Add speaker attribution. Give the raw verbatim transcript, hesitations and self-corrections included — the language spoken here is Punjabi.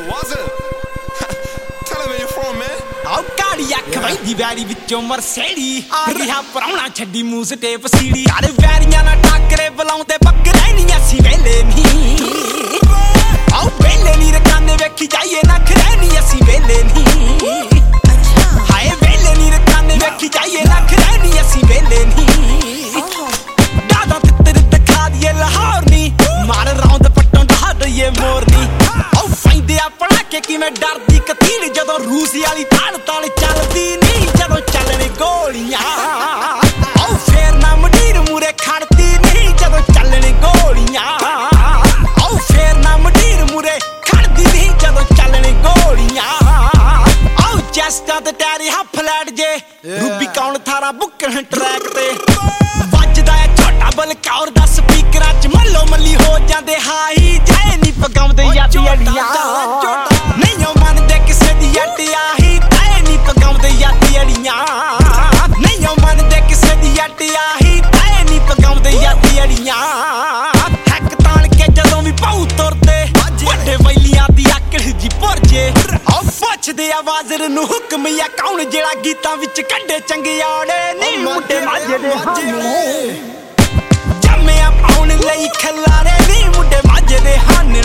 Speaker 1: was it? Tell him where you're from, man.
Speaker 2: ਆਉ ਕਾਲੀ ਅੱਖ ਵੈਂਦੀ ਵੈਰੀ ਵਿੱਚੋਂ ਮਰਸੇੜੀ ਆ ਰਿਹਾ ਪਰਾਉਣਾ ਛੱਡੀ ਮੂੰਹ ਸਟੇਪ ਸੀੜੀ ਯਾਰ ਵੈਰੀਆਂ ਨਾਲ ਟਾਕਰੇ ਬੁਲਾਉਂਦੇ ਬੱਕਰੇ ਨਹੀਂ ਅਸੀਂ ਵੇਲੇ ਨਹੀਂ ਆਉ ਵੇਲੇ ਨਹੀਂ ਰਕਾਨੇ ਵੇਖੀ ਜਾਈਏ ਨਾ ਖਰੇ ਨਹੀਂ ਅਸੀਂ ਵੇਲੇ ਨਹੀਂ ਹਾਏ ਵੇਲੇ ਨਹੀਂ ਰਕਾਨੇ ਵੇਖੀ ਜਾਈਏ ਨਾ ਖਰੇ ਨਹੀਂ ਅਸੀਂ ਵੇਲੇ ਨਹੀਂ ਦਾਦਾ ਤਿੱਤਰ ਦਿਖਾ ਦੀਏ ਲਾਹੌਰ ਨਹੀਂ ਮਾਰ ਰੌਂਦ ਪੱਟੋਂ ਢਾ ਦਈਏ ਮੋਰਨੀ ਆਉ ਫੈਂਦੇ ਆ ਪੜਾ ਕੇ ਕਿਵੇਂ ਡਰਦੀ ਕਤੀੜ ਜਦੋਂ ਰੂਸੀ ਵਾਲੀ ਤਾਣ ਤਾਣ ਚੱਲਦੀ ਨਹੀਂ ਜਦੋਂ ਚੱਲਣੇ ਗੋਲੀਆਂ ਆਉ ਫੇਰ ਨਾ ਮੰਡੀਰ ਮੂਰੇ ਖੜਦੀ ਨਹੀਂ ਜਦੋਂ ਚੱਲਣੇ ਗੋਲੀਆਂ ਆਉ ਫੇਰ ਨਾ ਮੰਡੀਰ ਮੂਰੇ ਖੜਦੀ ਨਹੀਂ ਜਦੋਂ ਚੱਲਣੇ ਗੋਲੀਆਂ ਆਉ ਚੈਸਟਾਂ ਤੇ ਟੈਰੀ ਹੱਫ ਲੈਟ ਜੇ ਰੂਬੀ ਕੌਣ ਥਾਰਾ ਬੁੱਕਣ ਟਰੈਕ ਤੇ ਵੱਜਦਾ ਏ ਛੋਟਾ ਬਲਕੌਰ ਦਾ ਸਪੀਕਰਾਂ ਚ ਮੱਲੋ ਮੱਲੀ ਹੋ ਜਾਂਦੇ ਹਾਈ ਜਾਏ ਨਹੀਂ ਪਗਾਉਂਦੇ ਯਾਦੀ ਅੜੀਆਂ ਨਹੀਂ ਉਹ ਮੰਨਦੇ ਕਿਸੇ ਦੀ ਅੱਡੀ ਆਹੀ ਤਾਏ ਨਹੀਂ ਪਗਾਉਂਦੇ ਯਾਦੀ ਅੜੀਆਂ ਨਹੀਂ ਉਹ ਮੰਨਦੇ ਕਿਸੇ ਦੀ ਅੱਡੀ ਆਹੀ ਤਾਏ ਨਹੀਂ ਪਗਾਉਂਦੇ ਯਾਦੀ ਅੜੀਆਂ ਹੱਕ ਤਾਣ ਕੇ ਜਦੋਂ ਵੀ ਪਾਉ ਤੁਰਦੇ ਵੱਡੇ ਵੈਲੀਆਂ ਦੀ ਆਕੜ ਜੀ ਪੁਰਜੇ ਆਉ ਪੁੱਛਦੇ ਆ ਵਾਜ਼ਰ ਨੂੰ ਹੁਕਮ ਆ ਕੌਣ ਜਿਹੜਾ ਗੀਤਾਂ ਵਿੱਚ ਕੱਢੇ ਚੰਗਿਆੜੇ ਨਹੀਂ ਮੁੰਡੇ ਮਾਝੇ ਦੇ ਹਾਨੂੰ ਜੰਮਿਆ ਪਾਉਣ ਲਈ ਖਲਾਰੇ ਨਹੀਂ ਮੁੰਡੇ ਮਾਝੇ ਦੇ ਹਨ